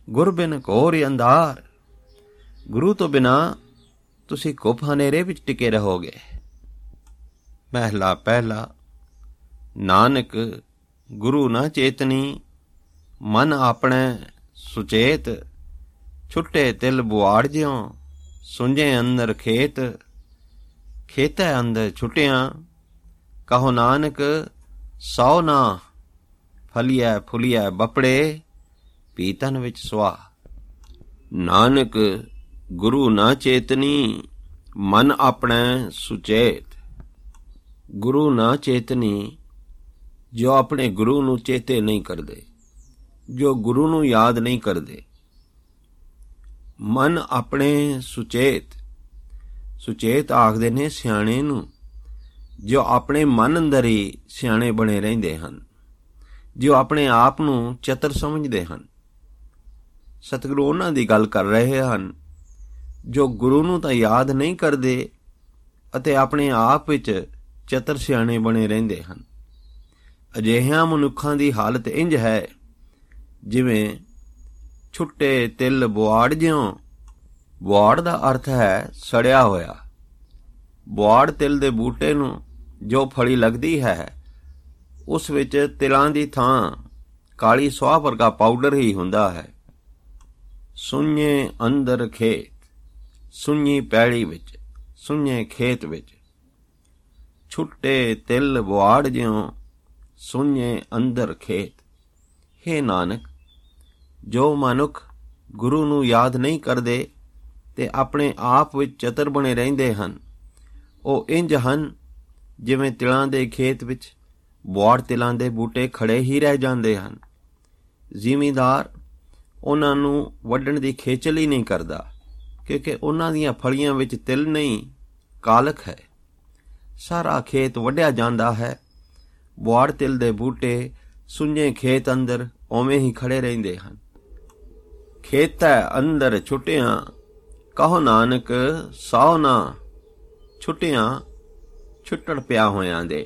ਗੁਰ ਬਿਨ ਘੋਰ ਅੰਧਾਰ। ਗੁਰੂ ਤੋਂ ਬਿਨਾਂ ਤੁਸੀਂ ਘੁੱਪ ਹਨੇਰੇ ਵਿੱਚ ਟਿਕੇ ਰਹੋਗੇ। ਮਹਿਲਾ ਪਹਿਲਾ। ਨਾਨਕ ਗੁਰੂ ਨਾ ਚੇਤਨੀ, ਮਨ ਆਪਣੇ ਸੁਚੇਤ। ਛੁੱਟੇ ਤਿਲ ਬੁਆੜ ਜਿਉਂ, ਸੁੰਝੇ ਅੰਦਰ ਖੇਤ। ਖੇਤੈ ਅੰਦਰ ਛੁੱਟਿਆਂ, ਕਹੋ ਨਾਨਕ ਸੌ ਨਾ। ਫਲੀਐ ਫੁਲੀਐ ਬਪੜੇ, ਪੀਤਨ ਵਿੱਚ ਸੁਆ। ਨਾਨਕ ਗੁਰੂ ਨਾ ਚੇਤਨੀ, ਮਨ ਆਪਣੇ ਸੁਚੇਤ। ਗੁਰੂ ਨਾ ਚੇਤਨੀ, ਜੋ ਆਪਣੇ ਗੁਰੂ ਨੂੰ ਚੇਤੇ ਨਹੀਂ ਕਰਦੇ, ਜੋ ਗੁਰੂ ਨੂੰ ਯਾਦ ਨਹੀਂ ਕਰਦੇ। ਮਨ ਆਪਣੇ ਸੁਚੇਤ। ਸੁਚੇਤ ਆਖਦੇ ਨੇ ਸਿਆਣੇ ਨੂੰ, ਜੋ ਆਪਣੇ ਮਨ ਅੰਦਰ ਹੀ ਸਿਆਣੇ ਬਣੇ ਰਹਿੰਦੇ ਹਨ, ਜੋ ਆਪਣੇ ਆਪ ਨੂੰ ਚਤਰ ਸਮਝਦੇ ਹਨ। ਸਤਿਗੁਰੂ ਉਹਨਾਂ ਦੀ ਗੱਲ ਕਰ ਰਹੇ ਹਨ ਜੋ ਗੁਰੂ ਨੂੰ ਤਾਂ ਯਾਦ ਨਹੀਂ ਕਰਦੇ ਅਤੇ ਆਪਣੇ ਆਪ ਵਿੱਚ ਚਤਰ ਸਿਆਣੇ ਬਣੇ ਰਹਿੰਦੇ ਹਨ। ਅਜਿਹਿਆਂ ਮਨੁੱਖਾਂ ਦੀ ਹਾਲਤ ਇੰਝ ਹੈ ਜਿਵੇਂ ਛੁੱਟੇ ਤਿਲ ਬੁਆੜ ਜਿਉਂ। ਬੁਆੜ ਦਾ ਅਰਥ ਹੈ ਸੜਿਆ ਹੋਇਆ। ਬੁਆੜ ਤਿਲ ਦੇ ਬੂਟੇ ਨੂੰ ਜੋ ਫਲੀ ਲੱਗਦੀ ਹੈ, ਉਸ ਵਿੱਚ ਤਿਲਾਂ ਦੀ ਥਾਂ ਕਾਲੀ ਸੁਆਹ ਵਰਗਾ ਪਾਊਡਰ ਹੀ ਹੁੰਦਾ ਹੈ। ਸੁੰਝੇ ਅੰਦਰ ਖੇਤ। ਸੁੰਝੀ ਪੈਲੀ ਵਿੱਚ, ਸੁੰਝੇ ਖੇਤ ਵਿੱਚ। ਛੁੱਟੇ ਤਿਲ ਬੁਆੜ ਜਿਉਂ, ਸੁੰਝੇ ਅੰਦਰ ਖੇਤ। ਹੇ ਨਾਨਕ, ਜੋ ਮਨੁੱਖ ਗੁਰੂ ਨੂੰ ਯਾਦ ਨਹੀਂ ਕਰਦੇ ਤੇ ਆਪਣੇ ਆਪ ਵਿੱਚ ਚਤਰ ਬਣੇ ਰਹਿੰਦੇ ਹਨ, ਉਹ ਇੰਝ ਹਨ ਜਿਵੇਂ ਤਿਲਾਂ ਦੇ ਖੇਤ ਵਿੱਚ ਬੁਆੜ ਤਿਲਾਂ ਦੇ ਬੂਟੇ ਖੜੇ ਹੀ ਰਹਿ ਜਾਂਦੇ ਹਨ। ਜ਼ਿਮੀਂਦਾਰ ਉਹਨਾਂ ਨੂੰ ਵੱਢਣ ਦੀ ਖੇਚਲ ਹੀ ਨਹੀਂ ਕਰਦਾ, ਕਿਉਂਕਿ ਉਹਨਾਂ ਦੀਆਂ ਫਲੀਆਂ ਵਿੱਚ ਤਿਲ ਨਹੀਂ, ਕਾਲਖ ਹੈ। ਸਾਰਾ ਖੇਤ ਵੱਢਿਆ ਜਾਂਦਾ ਹੈ। ਬੁਆੜ ਤਿਲ ਦੇ ਬੂਟੇ ਸੁੰਝੇ ਖੇਤ ਅੰਦਰ ਉਵੇਂ ਹੀ ਖੜੇ ਰਹਿੰਦੇ ਹਨ। ਖੇਤੈ ਅੰਦਰ ਛੁੱਟਿਆਂ, ਕਹੋ ਨਾਨਕ ਸੌ ਨਾ। ਛੁੱਟਿਆਂ ਛੁੱਟੜ ਪਿਆ ਹੋਇਆਂ ਦੇ।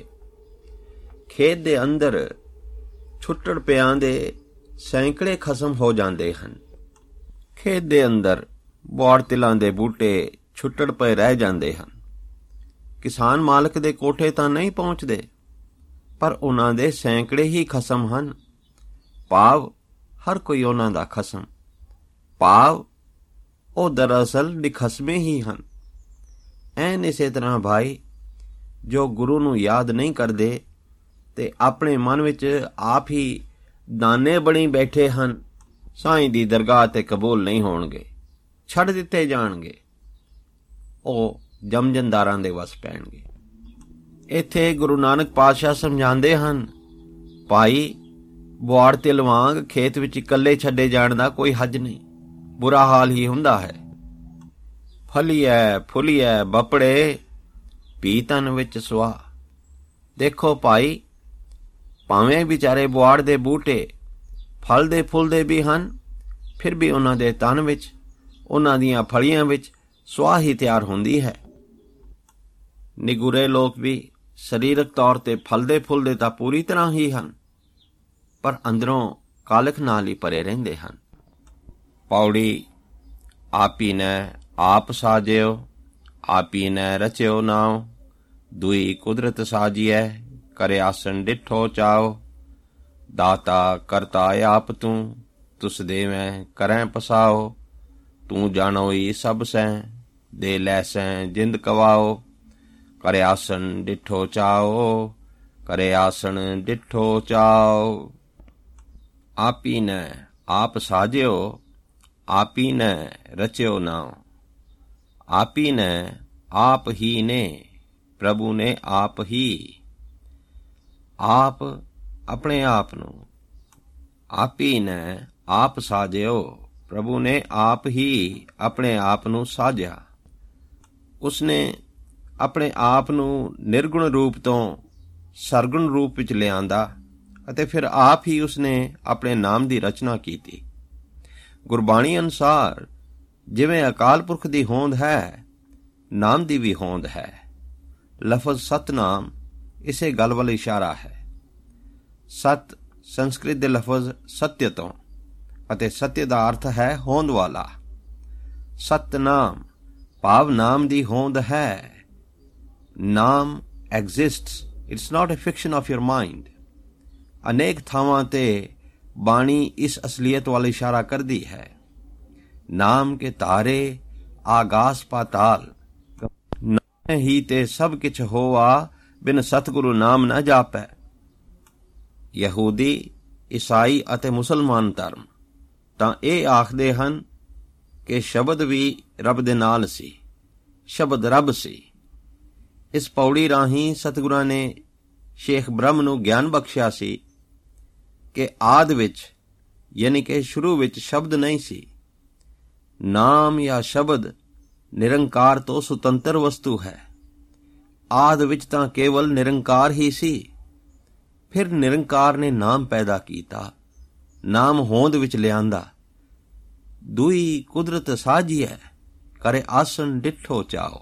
ਖੇਤ ਦੇ ਅੰਦਰ ਛੁੱਟੜ ਪਿਆਂ ਦੇ ਸੈਂਕੜੇ ਖਸਮ ਹੋ ਜਾਂਦੇ ਹਨ। ਖੇਤ ਦੇ ਅੰਦਰ ਬੁਆੜ ਤਿਲਾਂ ਦੇ ਬੂਟੇ ਛੁੱਟੜ ਪਏ ਰਹਿ ਜਾਂਦੇ ਹਨ। ਕਿਸਾਨ ਮਾਲਕ ਦੇ ਕੋਠੇ ਤਾਂ ਨਹੀਂ ਪਹੁੰਚਦੇ, ਪਰ ਉਹਨਾਂ ਦੇ ਸੈਂਕੜੇ ਹੀ ਖਸਮ ਹਨ। ਭਾਵ ਹਰ ਕੋਈ ਉਹਨਾਂ ਦਾ ਖਸਮ। ਭਾਵ ਉਹ ਦਰਅਸਲ ਨਿਖਸਮੇ ਹੀ ਹਨ। ਐਨ ਇਸੇ ਤਰ੍ਹਾਂ ਭਾਈ, ਜੋ ਗੁਰੂ ਨੂੰ ਯਾਦ ਨਹੀਂ ਕਰਦੇ ਤੇ ਆਪਣੇ ਮਨ ਵਿੱਚ ਆਪ ਹੀ ਦਾਨੇ ਬਣੀ ਬੈਠੇ ਹਨ, ਸਾਈਂ ਦੀ ਦਰਗਾਹ ਤੇ ਕਬੂਲ ਨਹੀਂ ਹੋਣਗੇ, ਛੱਡ ਦਿੱਤੇ ਜਾਣਗੇ। ਉਹ ਜਮਜੰਦਾਰਾਂ ਦੇ ਵਸ ਪੈਣਗੇ। ਇੱਥੇ ਗੁਰੂ ਨਾਨਕ ਪਾਤਸ਼ਾਹ ਸਮਝਾਉਂਦੇ ਹਨ, ਭਾਈ ਬੁਆੜ ਤਿਲ ਵਾਂਗ ਖੇਤ ਵਿੱਚ ਇਕੱਲੇ ਛੱਡੇ ਜਾਣ ਦਾ ਕੋਈ ਹੱਜ ਨਹੀਂ, ਬੁਰਾ ਹਾਲ ਹੀ ਹੁੰਦਾ ਹੈ। ਫਲੀਐ ਫੁਲੀਐ ਬਪੜੇ, ਪੀਤਨ ਵਿੱਚ ਸੁਆ। ਦੇਖੋ ਭਾਈ, ਭਾਵੇਂ ਵਿਚਾਰੇ ਬੁਆੜ ਦੇ ਬੂਟੇ ਫਲਦੇ ਫੁੱਲਦੇ ਵੀ ਹਨ, ਫਿਰ ਵੀ ਉਹਨਾਂ ਦੇ ਤਨ ਵਿੱਚ, ਉਹਨਾਂ ਦੀਆਂ ਫਲੀਆਂ ਵਿੱਚ ਸੁਆਹ ਹੀ ਤਿਆਰ ਹੁੰਦੀ ਹੈ। ਨਿਗੁਰੇ ਲੋਕ ਵੀ ਸਰੀਰਕ ਤੌਰ ਤੇ ਫਲਦੇ ਫੁੱਲਦੇ ਤਾਂ ਪੂਰੀ ਤਰ੍ਹਾਂ ਹੀ ਹਨ, ਪਰ ਅੰਦਰੋਂ ਕਾਲਖ ਨਾਲ ਹੀ ਭਰੇ ਰਹਿੰਦੇ ਹਨ। ਪੌੜੀ। ਆਪੀ ਨੇ ਆਪ ਸਾਜਿਓ, ਆਪੀ ਨੇ ਰਚਿਓ ਨਾਉ। ਦੁਈ ਕੁਦਰਤ ਸਾਜੀਐ, ਕਰੇ ਆਸਣ ਡਿਠੋ ਚਾਓ। ਦਾਤਾ ਕਰਤਾ ਆਪ ਤੂੰ, ਤੁਸ ਦੇਵੈਂ ਕਰੈਂ ਪਸਾਓ। ਤੂੰ ਜਾਣੋਈ ਸਭ ਸੈਂ, ਦੇ ਲੈ ਸੈਂ ਜਿੰਦ ਕਵਾਓ। ਕਰੇ ਆਸਣ ਡਿਠੋ ਚਾਓ, ਕਰੇ ਆਸਣ ਡਿਠੋ ਚਾਓ। ਆਪੀ ਨੇ ਆਪ ਸਾਜਿਓ, ਆਪੀ ਨੇ ਰਚਿਓ ਨਾਉ। ਆਪੀ ਨੇ ਆਪ ਹੀ ਨੇ, ਪ੍ਰਭੂ ਨੇ ਆਪ ਹੀ। ਆਪ ਆਪਣੇ ਆਪ ਨੂੰ। ਆਪੀ ਨੇ ਆਪ ਸਾਜਿਓ, ਪ੍ਰਭੂ ਨੇ ਆਪ ਹੀ ਆਪਣੇ ਆਪ ਨੂੰ ਸਾਜਿਆ। ਉਸਨੇ ਆਪਣੇ ਆਪ ਨੂੰ ਨਿਰਗੁਣ ਰੂਪ ਤੋਂ ਸਰਗੁਣ ਰੂਪ ਵਿੱਚ ਲਿਆਂਦਾ ਅਤੇ ਫਿਰ ਆਪ ਹੀ ਉਸਨੇ ਆਪਣੇ ਨਾਮ ਦੀ ਰਚਨਾ ਕੀਤੀ। ਗੁਰਬਾਣੀ ਅਨੁਸਾਰ ਜਿਵੇਂ ਅਕਾਲ ਪੁਰਖ ਦੀ ਹੋਂਦ ਹੈ, ਨਾਮ ਦੀ ਵੀ ਹੋਂਦ ਹੈ। ਲਫ਼ਜ਼ ਸਤਨਾਮ ਇਸੇ ਗੱਲ ਵੱਲ ਇਸ਼ਾਰਾ ਹੈ। ਸਤ ਸੰਸਕ੍ਰਿਤ ਦੇ ਲਫ਼ਜ਼ ਸਤਯ ਤੋਂ ਅਤੇ ਸਤਿ ਦਾ ਅਰਥ ਹੈ ਹੋਂਦ ਵਾਲਾ। ਸਤਨਾਮ ਭਾਵ ਨਾਮ ਦੀ ਹੋਂਦ ਹੈ। ਨਾਮ exists, it's not a fiction of your mind. ਅਨੇਕ ਥਾਵਾਂ ਤੇ ਬਾਣੀ ਇਸ ਅਸਲੀਅਤ ਵੱਲ ਇਸ਼ਾਰਾ ਕਰਦੀ ਹੈ। ਨਾਮ ਕੇ ਤਾਰੇ ਆਗਾਸ ਪਾਤਾਲ, ਨਾਮ ਹੀ ਤੇ ਸਭ ਕਿਛ ਹੋਆ, ਬਿਨ ਸਤਿਗੁਰੂ ਨਾਮ ਨਾ ਜਾਪੈ। ਯਹੂਦੀ, ਈਸਾਈ ਅਤੇ ਮੁਸਲਮਾਨ ਧਰਮ ਤਾਂ ਇਹ ਆਖਦੇ ਹਨ ਕਿ ਸ਼ਬਦ ਵੀ ਰੱਬ ਦੇ ਨਾਲ ਸੀ, ਸ਼ਬਦ ਰੱਬ ਸੀ। ਇਸ ਪੌੜੀ ਰਾਹੀਂ ਸਤਿਗੁਰਾਂ ਨੇ ਸ਼ੇਖ ਬ੍ਰਹਮ ਨੂੰ ਗਿਆਨ ਬਖਸ਼ਿਆ ਸੀ ਕਿ ਆਦਿ ਵਿੱਚ ਯਾਨੀ ਕਿ ਸ਼ੁਰੂ ਵਿੱਚ ਸ਼ਬਦ ਨਹੀਂ ਸੀ। ਨਾਮ ਜਾਂ ਸ਼ਬਦ ਨਿਰੰਕਾਰ ਤੋਂ ਸੁਤੰਤਰ ਵਸਤੂ ਹੈ। ਆਦਿ ਵਿੱਚ ਤਾਂ ਕੇਵਲ ਨਿਰੰਕਾਰ ਹੀ ਸੀ। ਫਿਰ ਨਿਰੰਕਾਰ ਨੇ ਨਾਮ ਪੈਦਾ ਕੀਤਾ, ਨਾਮ ਹੋਂਦ ਵਿੱਚ ਲਿਆਂਦਾ। ਦੂਈ ਕੁਦਰਤ ਸਾਜੀਐ, ਕਰੇ ਆਸਣ ਡਿਠੋ ਚਾਓ।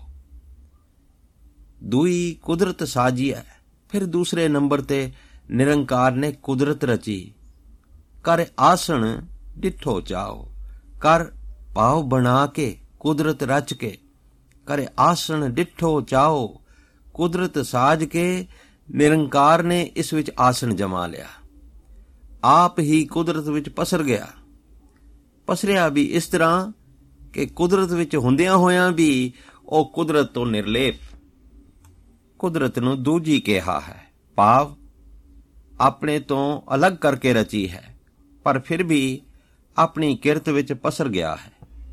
ਦੂਈ ਕੁਦਰਤ ਸਾਜੀਐ। ਫਿਰ ਦੂਸਰੇ ਨੰਬਰ ਤੇ ਨਿਰੰਕਾਰ ਨੇ ਕੁਦਰਤ ਰਚੀ। ਕਰ ਆਸਣ ਡਿਠੋ ਚਾਓ, ਕਰ ਭਾਵ ਬਣਾ ਕੇ, ਕੁਦਰਤ ਰਚ ਕੇ। ਕਰੇ ਆਸਣ ਡਿਠੋ ਚਾਓ, ਕੁਦਰਤ ਸਾਜ ਕੇ ਨਿਰੰਕਾਰ ਨੇ ਇਸ ਵਿੱਚ ਆਸਣ ਜਮਾ ਲਿਆ। ਆਪ ਹੀ ਕੁਦਰਤ ਵਿੱਚ ਪਸਰ ਗਿਆ। ਪਸਰਿਆ ਵੀ ਇਸ ਤਰ੍ਹਾਂ ਕਿ ਕੁਦਰਤ ਵਿੱਚ ਹੁੰਦਿਆਂ ਹੋਇਆਂ ਵੀ ਉਹ ਕੁਦਰਤ ਤੋਂ ਨਿਰਲੇਪ। ਕੁਦਰਤ ਨੂੰ ਦੂਜੀ ਕਿਹਾ ਹੈ, ਭਾਵ ਆਪਣੇ ਤੋਂ ਅਲੱਗ ਕਰਕੇ ਰਚੀ ਹੈ, ਪਰ ਫਿਰ ਵੀ ਆਪਣੀ ਕਿਰਤ ਵਿੱਚ ਪਸਰ ਗਿਆ ਹੈ।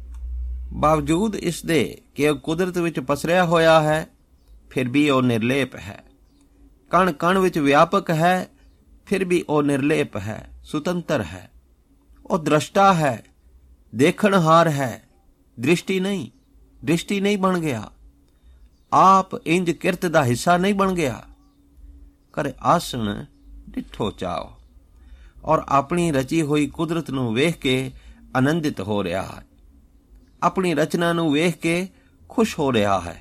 ਬਾਵਜੂਦ ਇਸ ਦੇ ਕਿ ਉਹ ਕੁਦਰਤ ਵਿੱਚ ਪਸਰਿਆ ਹੋਇਆ ਹੈ, ਫਿਰ ਵੀ ਉਹ ਨਿਰਲੇਪ ਹੈ। ਕਣ ਕਣ ਵਿੱਚ ਵਿਆਪਕ ਹੈ, ਫਿਰ ਵੀ ਉਹ ਨਿਰਲੇਪ ਹੈ, ਸੁਤੰਤਰ ਹੈ। ਉਹ ਦ੍ਰਸ਼ਟਾ ਹੈ, ਦੇਖਣਹਾਰ ਹੈ, ਦ੍ਰਿਸ਼ਟੀ ਨਹੀਂ ਬਣ ਗਿਆ। ਆਪ ਇੰਜ ਕਿਰਤ ਦਾ ਹਿੱਸਾ ਨਹੀਂ ਬਣ ਗਿਆ। ਕਰੇ ਆਸਣ ਡਿਠੋ ਚਾਓ, ਔਰ ਆਪਣੀ ਰਚੀ ਹੋਈ ਕੁਦਰਤ ਨੂੰ ਵੇਖ ਕੇ ਆਨੰਦਿਤ ਹੋ ਰਿਹਾ ਹੈ। ਆਪਣੀ ਰਚਨਾ ਨੂੰ ਵੇਖ ਕੇ ਖੁਸ਼ ਹੋ ਰਿਹਾ ਹੈ।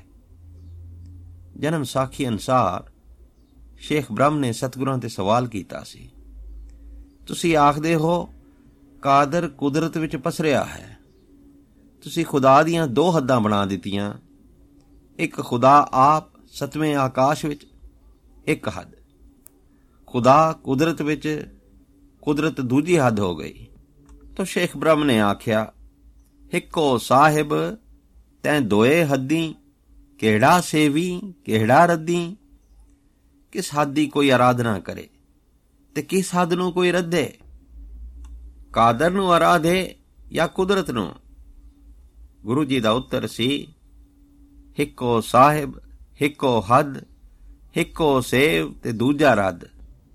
ਜਨਮ ਸਾਖੀ ਅਨੁਸਾਰ ਸ਼ੇਖ ਬ੍ਰਹਮ ਨੇ ਸਤਿਗੁਰਾਂ ਤੇ ਸਵਾਲ ਕੀਤਾ ਸੀ, ਤੁਸੀਂ ਆਖਦੇ ਹੋ ਕਾਦਰ ਕੁਦਰਤ ਵਿੱਚ ਪਸਰਿਆ ਹੈ। ਤੁਸੀਂ ਖੁਦਾ ਦੀਆਂ ਦੋ ਹੱਦਾਂ ਬਣਾ ਦਿੱਤੀਆਂ, ਇੱਕ ਖੁਦਾ ਆਪ ਸਤਵੇਂ ਆਕਾਸ਼ ਵਿੱਚ, ਇੱਕ ਹੱਦ ਖੁਦਾ ਕੁਦਰਤ ਵਿੱਚ, ਕੁਦਰਤ ਦੂਜੀ ਹੱਦ ਹੋ ਗਈ। ਤਾਂ ਸ਼ੇਖ ਬ੍ਰਹਮ ਨੇ ਆਖਿਆ, ਹਿੱਕੋ ਸਾਹਿਬ ਤੈਂ ਦੋਏ ਹੱਦੀ, ਕਿਹੜਾ ਸੇਵੀ ਕਿਹੜਾ ਰੱਦੀ। ਕਿਸ ਹੱਦ ਦੀ ਕੋਈ ਅਰਾਧਨਾ ਕਰੇ ਤੇ ਕਿਸ ਹੱਦ ਨੂੰ ਕੋਈ ਰੱਦੇ। ਕਾਦਰ ਨੂੰ ਅਰਾਧੇ ਜਾਂ ਕੁਦਰਤ ਨੂੰ। ਗੁਰੂ ਜੀ ਦਾ ਉੱਤਰ ਸੀ, ਹਿੱਕੋ ਸਾਹਿਬ, ਹਿੱਕੋ ਹੱਦ, ਹਿੱਕੋ ਸੇਵ ਤੇ ਦੂਜਾ ਰੱਦ।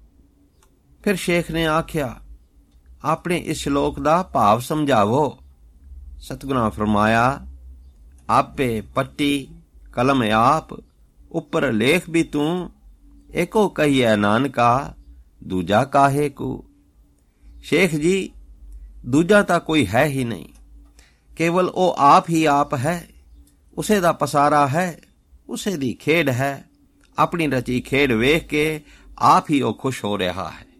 ਫਿਰ ਸ਼ੇਖ ਨੇ ਆਖਿਆ, ਆਪਣੇ ਇਸ ਸ਼ਲੋਕ ਦਾ ਭਾਵ ਸਮਝਾਵੋ। ਸਤਿਗੁਰਾਂ ਫਰਮਾਇਆ, ਆਪੇ ਪੱਟੀ ਕਲਮ ਆਪ, ਉੱਪਰ ਲੇਖ ਵੀ ਤੂੰ, ਏਕੋ ਕਹੀਐ ਨਾਨਕਾ, ਦੂਜਾ ਕਾਹੇ ਕੂ। ਸ਼ੇਖ ਜੀ, ਦੂਜਾ ਤਾਂ ਕੋਈ ਹੈ ਹੀ ਨਹੀਂ, ਕੇਵਲ ਉਹ ਆਪ ਹੀ ਆਪ ਹੈ। ਉਸੇ ਦਾ ਪਸਾਰਾ ਹੈ, ਉਸੇ ਦੀ ਖੇਡ ਹੈ। ਆਪਣੀ ਰਚੀ ਖੇਡ ਵੇਖ ਕੇ ਆਪ ਹੀ ਉਹ ਖੁਸ਼ ਹੋ ਰਿਹਾ ਹੈ।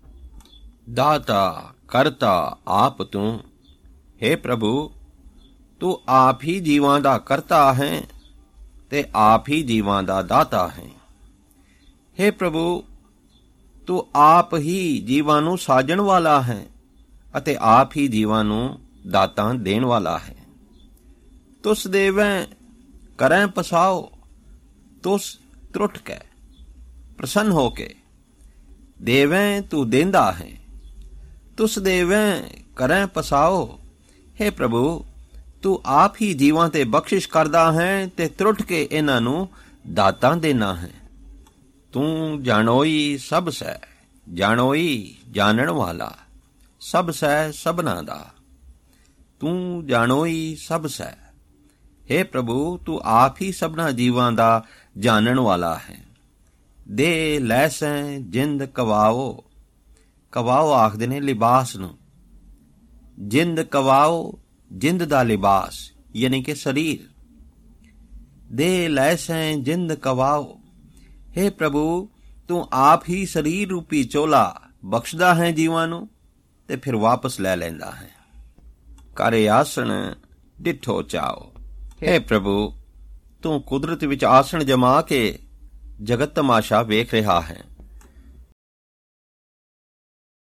ਦਾਤਾ ਕਰਤਾ ਆਪ ਤੂੰ, ਹੇ ਪ੍ਰਭੂ ਤੂੰ ਆਪ ਹੀ ਜੀਵਾਂ ਦਾ ਕਰਤਾ ਹੈ ਤੇ ਆਪ ਹੀ ਜੀਵਾਂ ਦਾ ਦਾਤਾ ਹੈ। ਹੇ ਪ੍ਰਭੂ ਤੂੰ ਆਪ ਹੀ ਜੀਵਾਂ ਨੂੰ ਸਾਜਣ ਵਾਲਾ ਹੈ ਅਤੇ ਆਪ ਹੀ ਜੀਵਾਂ ਨੂੰ ਦਾਤਾਂ ਦੇਣ ਵਾਲਾ ਹੈ। ਤੁਸ ਦੇਵੈਂ ਕਰੈਂ ਪਸਾਓ, ਤੁਸ ਤਰੁੱਠ ਕੇ ਪ੍ਰਸੰਨ ਹੋ ਕੇ। ਦੇਵੈਂ ਤੂੰ ਦੇਂਦਾ ਹੈ, ਤੁਸ ਦੇਵੈਂ ਕਰੈਂ ਪਸਾਓ। ਹੇ ਪ੍ਰਭੂ ਤੂੰ ਆਪ ਹੀ ਜੀਵਾਂ ਤੇ ਬਖਸ਼ਿਸ਼ ਕਰਦਾ ਹੈ ਤੇ ਤਰੁੱਠ ਕੇ ਇਹਨਾਂ ਨੂੰ ਦਾਤਾਂ ਦੇਣਾ ਹੈ। ਤੂੰ ਜਾਣੋਈ ਸਭ ਸੈ, ਜਾਣੋਈ ਜਾਣਨ ਵਾਲਾ, ਸਭ ਸੈ ਸਭਨਾ ਦਾ। ਤੂੰ ਜਾਣੋਈ ਸਭ ਸੈ। ਹੇ ਪ੍ਰਭੂ ਤੂੰ ਆਪ ਹੀ ਸਭਨਾ ਜੀਵਾਂ ਦਾ ਜਾਣਨ ਵਾਲਾ ਹੈ। ਦੇ ਲੈ ਸੈਂ ਜਿੰਦ ਕਵਾਓ। ਕਵਾਓ ਆਖਦੇ ਨੇ ਲਿਬਾਸ ਨੂੰ। ਜਿੰਦ ਕਵਾਓ, ਜਿੰਦ ਦਾ ਲਿਬਾਸ ਯਾਨੀ ਕਿ ਸਰੀਰ। ਦੇ ਲੈ ਸੈਂ ਜਿੰਦ ਕਵਾਓ। ਹੇ ਪ੍ਰਭੂ ਤੂੰ ਆਪ ਹੀ ਸਰੀਰ ਰੂਪੀ ਚੋਲਾ ਬਖਸ਼ਦਾ ਹੈ ਜੀਵਾਂ ਨੂੰ ਤੇ ਫਿਰ ਵਾਪਸ ਲੈ ਲੈਂਦਾ ਹੈ। ਘਰੇ ਆਸਣ ਡਿਠੋ ਚਾਓ। ਹੇ ਪ੍ਰਭੂ, ਤੂੰ ਕੁਦਰਤ ਵਿੱਚ ਆਸਣ ਜਮਾ ਕੇ ਜਗਤ ਤਮਾਸ਼ਾ ਵੇਖ ਰਿਹਾ ਹੈ।